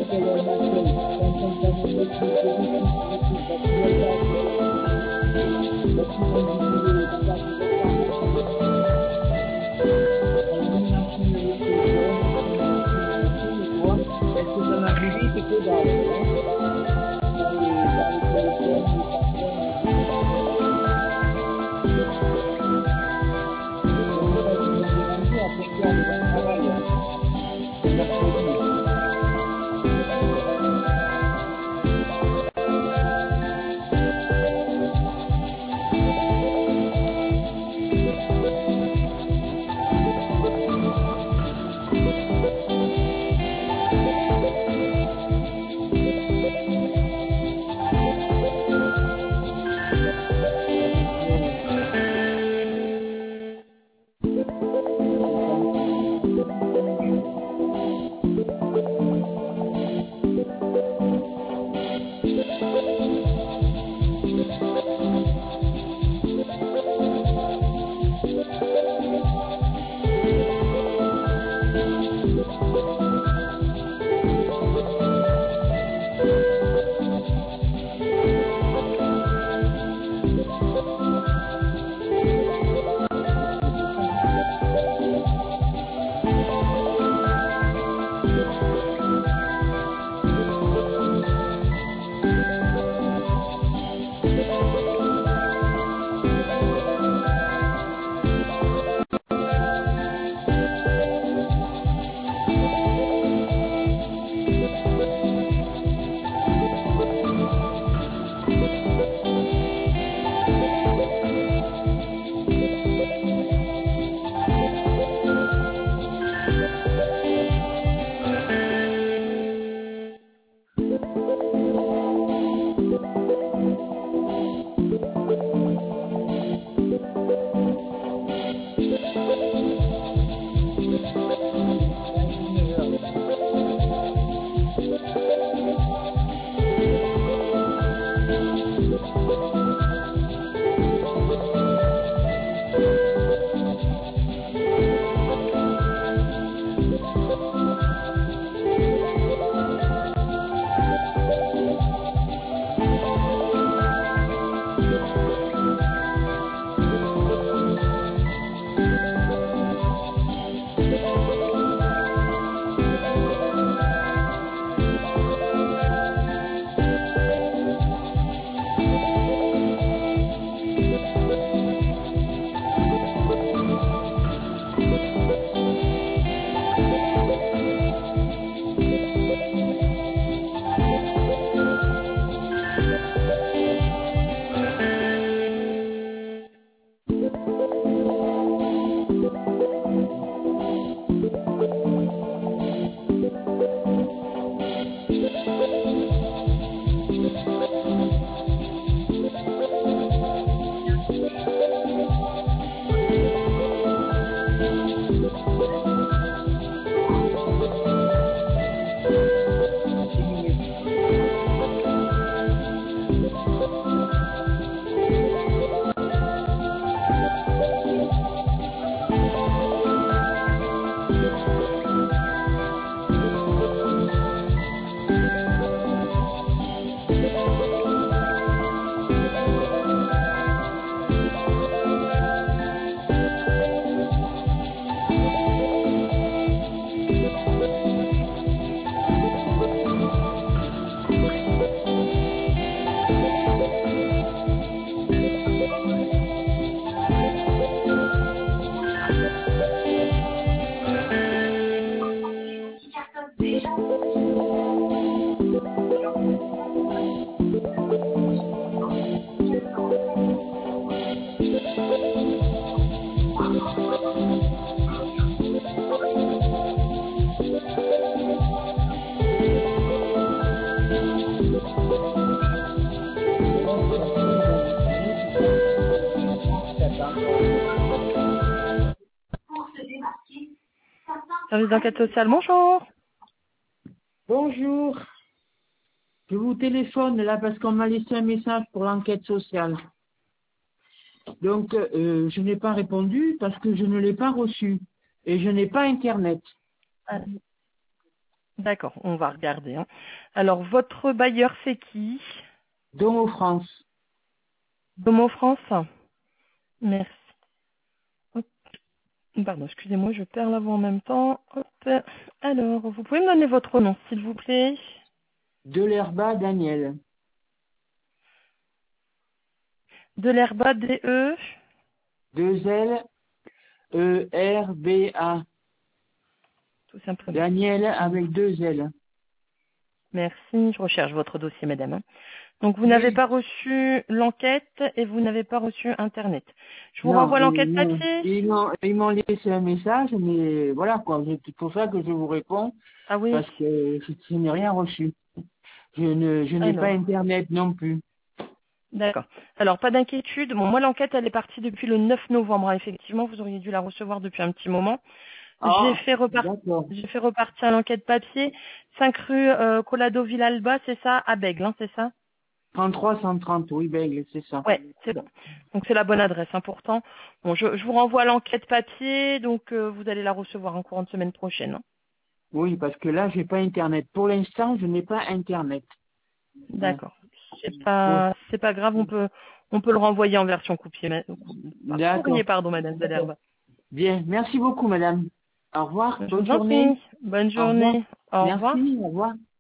Service d'enquête sociale, bonjour. Bonjour. Je vous téléphone là parce qu'on m'a laissé un message pour l'enquête sociale. Donc, je n'ai pas répondu parce que je ne l'ai pas reçu et je n'ai pas Internet. D'accord, on va regarder. Hein. Alors, votre bailleur, c'est qui? Domo France. Domo France? Merci. Hop. Pardon, excusez-moi, je perds la voix en même temps. Hop. Alors, vous pouvez me donner votre nom, s'il vous plaît? Delerba Daniel. Delerba, D-E. 2 L ERBA. Tout simplement. Daniel avec 2 L. Merci, je recherche votre dossier, madame. Hein. Donc, vous n'avez Oui. pas reçu l'enquête et vous n'avez pas reçu Internet. Je vous Non, renvoie l'enquête non. papier? Ils m'ont laissé un message, mais voilà quoi. C'est pour ça que je vous réponds, Ah oui. parce que je n'ai rien reçu. Je n'ai pas Alors, Internet non plus. d'accord. Alors, pas d'inquiétude. Bon, moi, l'enquête, elle est partie depuis le 9 novembre. Hein. Effectivement, vous auriez dû la recevoir depuis un petit moment. J'ai Ah, fait, d'accord. j'ai fait repartir l'enquête papier. 5 rue Colado Villalba, c'est ça? À Bègle, hein, c'est ça? 33 130, oui, ben, c'est ça. Ouais, c'est bon. Donc, c'est la bonne adresse, hein, pourtant. Bon, je vous renvoie l'enquête papier, donc vous allez la recevoir en courant de semaine prochaine. Hein. Oui, parce que là, j'ai pas Internet. Pour l'instant, je n'ai pas Internet. Voilà. D'accord. Oui. C'est pas grave, on peut le renvoyer en version courrier, D'accord. pardon, madame Zalerba. Bien. Merci beaucoup, madame. Au revoir. Je Bonne vous en journée. prie. Bonne Au revoir. journée. Au revoir. Merci. Au revoir.